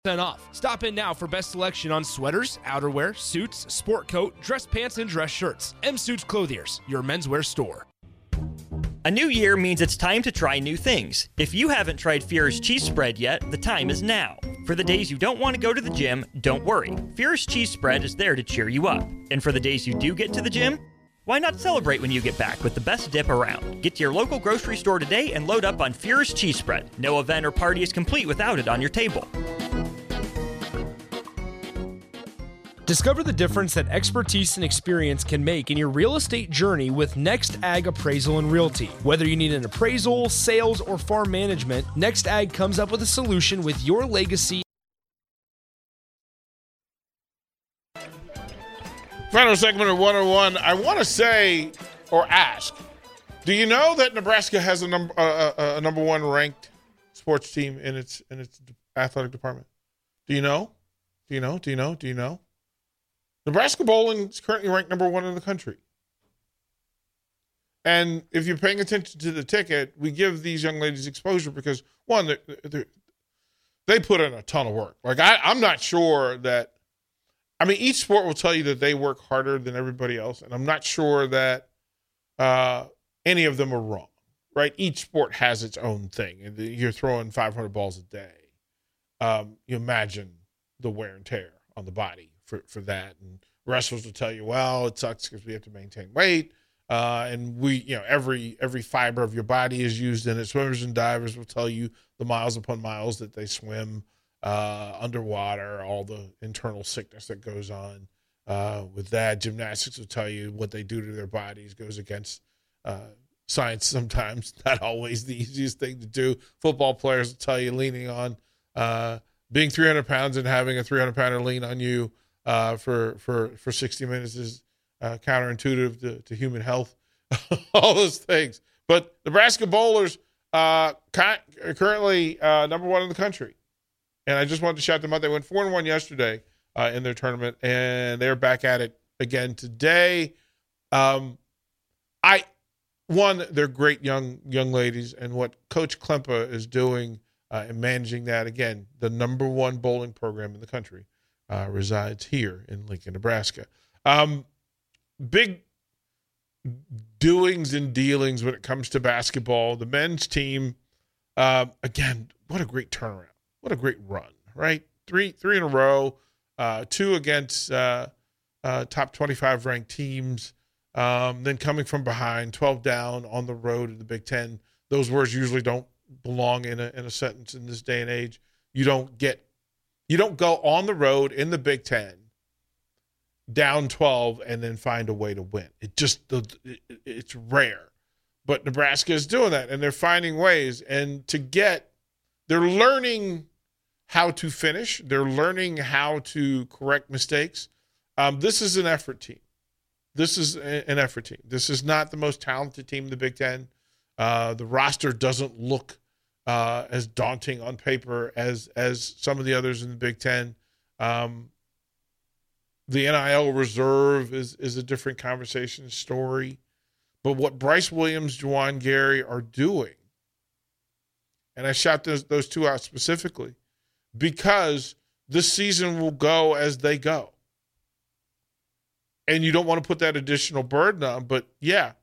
off. Stop in now for best selection on sweaters, outerwear, suits, sport coat, dress pants, and dress shirts. M Suits Clothiers, your menswear store. A new year means it's time to try new things. If you haven't tried Fierce Cheese Spread yet, the time is now. For the days you don't want to go to the gym, don't worry. Fierce Cheese Spread is there to cheer you up. And for the days you do get to the gym, why not celebrate when you get back with the best dip around? Get to your local grocery store today and load up on Fierce Cheese Spread. No event or party is complete without it on your table. Discover the difference that expertise and experience can make in your real estate journey with Next Ag Appraisal and Realty. Whether you need an appraisal, sales, or farm management, Next Ag comes up with a solution with your legacy. Final segment of 101. I want to say or ask, do you know that Nebraska has a number one ranked sports team in its athletic department? Do you know? Do you know? Nebraska bowling is currently ranked number one in the country. And if you're paying attention to the ticket, we give these young ladies exposure because, one, they put in a ton of work. Like, I'm not sure that – I mean, each sport will tell you that they work harder than everybody else, and I'm not sure that any of them are wrong, right? Each sport has its own thing. And you're throwing 500 balls a day. You imagine the wear and tear on the body for that. And wrestlers will tell you, well, it sucks because we have to maintain weight. And we, every fiber of your body is used in it. Swimmers and divers will tell you the miles upon miles that they swim underwater, all the internal sickness that goes on with that. Gymnastics will tell you what they do to their bodies goes against science sometimes, not always the easiest thing to do. Football players will tell you leaning on being 300 pounds and having a 300-pounder lean on you for 60 minutes is counterintuitive to human health, all those things. But Nebraska bowlers currently number one in the country. And I just wanted to shout them out. They went 4-1 yesterday in their tournament, and they're back at it again today. They're great young ladies, and what Coach Klempa is doing in managing that, again, the number one bowling program in the country resides here in Lincoln, Nebraska. Big doings and dealings when it comes to basketball. The men's team, again, what a great turnaround. What a great run, right? Three in a row, 2 against top 25 ranked teams, then coming from behind, 12 down on the road in the Big Ten. Those words usually don't belong in a sentence in this day and age. You don't go on the road in the Big Ten down 12 and then find a way to win. It's rare. But Nebraska is doing that, and they're finding ways. And they're learning how to finish. They're learning how to correct mistakes. This is an effort team. This is not the most talented team in the Big Ten. The roster doesn't look as daunting on paper as some of the others in the Big Ten. The NIL reserve is a different conversation story. But what Bryce Williams, Juwan Gary are doing, and I shout those two out specifically, because this season will go as they go. And you don't want to put that additional burden on, but yeah,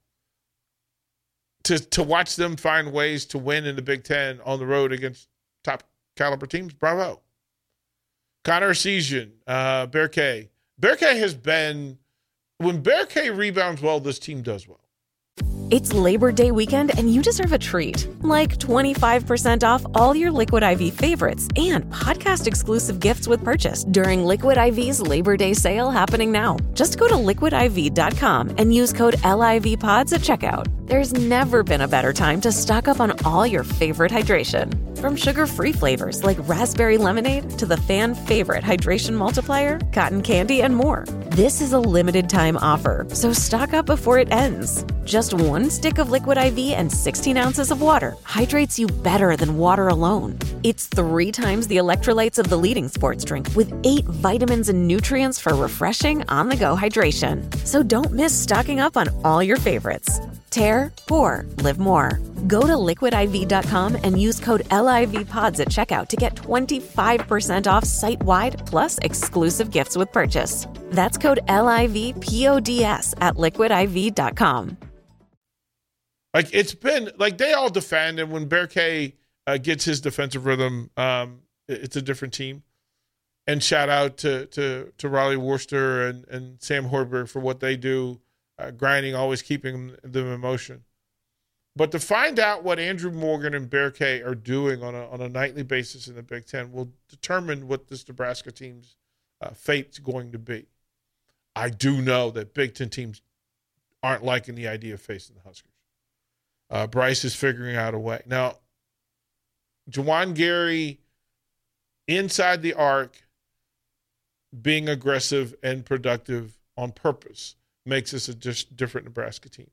to watch them find ways to win in the Big Ten on the road against top caliber teams, bravo. Connor Essegian, Bear K. Bear K has been, when Bear K rebounds well, this team does well. It's Labor Day weekend and you deserve a treat. Like 25% off all your Liquid IV favorites and podcast-exclusive gifts with purchase during Liquid IV's Labor Day sale happening now. Just go to liquidiv.com and use code LIVPODS at checkout. There's never been a better time to stock up on all your favorite hydration. From sugar-free flavors like raspberry lemonade to the fan favorite hydration multiplier, cotton candy, and more. This is a limited time offer, so stock up before it ends. Just 1 stick of Liquid IV and 16 ounces of water hydrates you better than water alone. It's 3 times the electrolytes of the leading sports drink with 8 vitamins and nutrients for refreshing on-the-go hydration. So don't miss stocking up on all your favorites. Tear, pour, live more. Go to liquidiv.com and use code LIVPODS at checkout to get 25% off site-wide plus exclusive gifts with purchase. That's code LIVPODS at liquidiv.com. Like, it's been, like, they all defend, and when Bear K gets his defensive rhythm, it's a different team. And shout out to Riley Worcester and Sam Hoiberg for what they do, grinding, always keeping them in motion. But to find out what Andrew Morgan and Bear K are doing on a nightly basis in the Big Ten will determine what this Nebraska team's fate's going to be. I do know that Big Ten teams aren't liking the idea of facing the Huskers. Bryce is figuring out a way. Now, Juwan Gary inside the arc, being aggressive and productive on purpose, makes us a just different Nebraska team.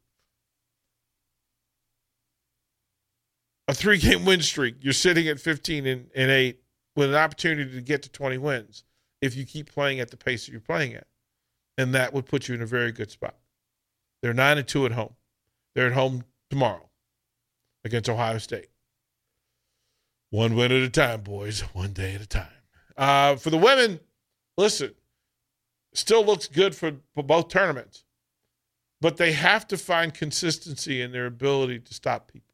A 3-game win streak, you're sitting at 15-8 with an opportunity to get to 20 wins if you keep playing at the pace that you're playing at. And that would put you in a very good spot. They're 9-2 at home. They're at home tomorrow against Ohio State. 1 win at a time, boys. 1 day at a time. For the women, listen, still looks good for both tournaments. But they have to find consistency in their ability to stop people.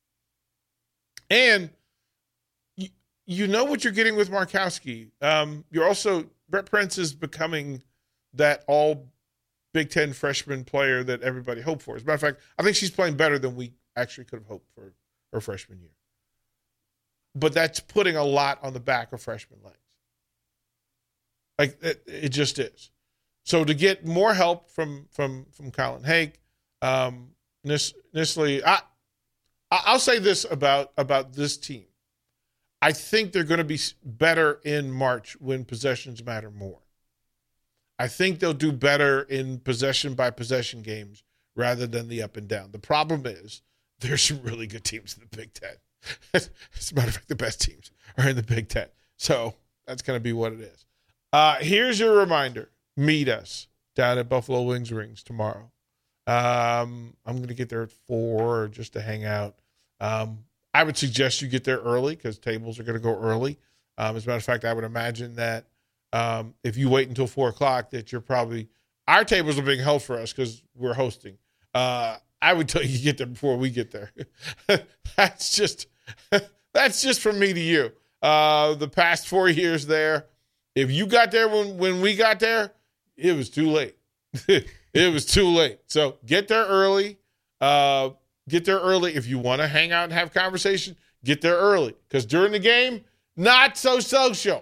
And you know what you're getting with Markowski. You're also, Brett Prince is becoming that all Big Ten freshman player that everybody hoped for. As a matter of fact, I think she's playing better than we actually could have hoped for her freshman year. But that's putting a lot on the back of freshman legs. Like, it just is. So to get more help from Colin Hake, Nisley, I'll say this about this team. I think they're going to be better in March when possessions matter more. I think they'll do better in possession-by-possession games rather than the up and down. The problem is there's some really good teams in the Big Ten. As a matter of fact, the best teams are in the Big Ten. So that's going to be what it is. Here's your reminder. Meet us down at Buffalo Wings Rings tomorrow. I'm going to get there at 4 just to hang out. I would suggest you get there early because tables are going to go early. As a matter of fact, I would imagine that if you wait until 4 o'clock, that you're probably – our tables are being held for us because we're hosting. I would tell you to get there before we get there. That's just from me to you. The past 4 years there, if you got there when we got there, it was too late. It was too late. So get there early. Get there early. If you want to hang out and have conversation, get there early. Because during the game, not so social.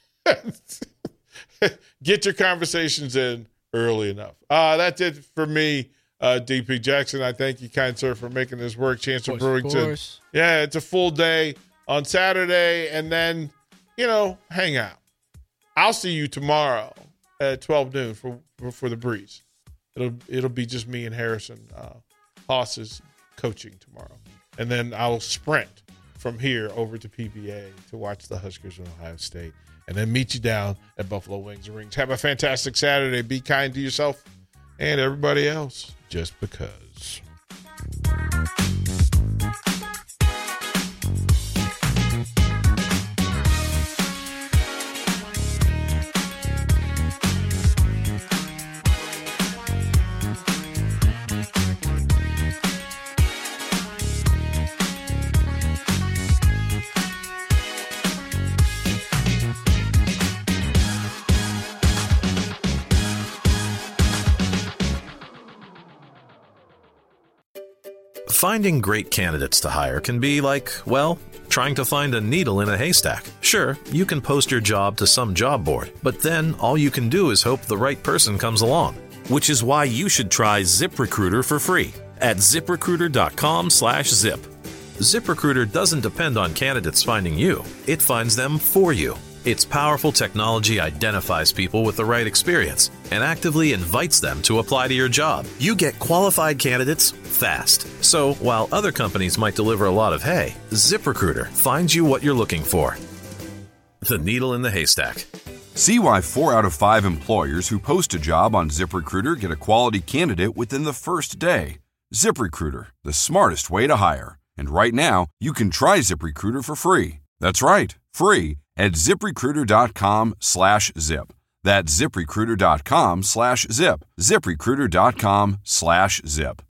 Get your conversations in early enough. That's it for me, DP Jackson. I thank you, kind sir, for making this work. Chancellor Brewington. Yeah, it's a full day on Saturday, and then, hang out. I'll see you tomorrow at 12 noon for the Breeze. It'll be just me and Harrison Haas's coaching tomorrow. And then I'll sprint from here over to PBA to watch the Huskers in Ohio State. And then meet you down at Buffalo Wings and Rings. Have a fantastic Saturday. Be kind to yourself and everybody else just because. Finding great candidates to hire can be like, well, trying to find a needle in a haystack. Sure, you can post your job to some job board, but then all you can do is hope the right person comes along. Which is why you should try ZipRecruiter for free at ZipRecruiter.com/zip. ZipRecruiter doesn't depend on candidates finding you. It finds them for you. Its powerful technology identifies people with the right experience and actively invites them to apply to your job. You get qualified candidates fast. So while other companies might deliver a lot of hay, ZipRecruiter finds you what you're looking for. The needle in the haystack. See why 4 out of 5 employers who post a job on ZipRecruiter get a quality candidate within the first day. ZipRecruiter, the smartest way to hire. And right now, you can try ZipRecruiter for free. That's right, free at ZipRecruiter.com/zip. That's ZipRecruiter.com/zip. ZipRecruiter.com/zip.